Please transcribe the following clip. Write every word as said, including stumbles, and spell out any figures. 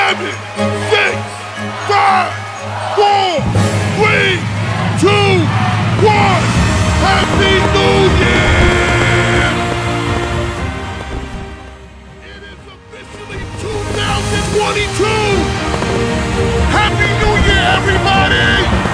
seven, six, five, four, three, two, one. Happy New Year! It is officially two thousand twenty-two! Happy New Year, everybody!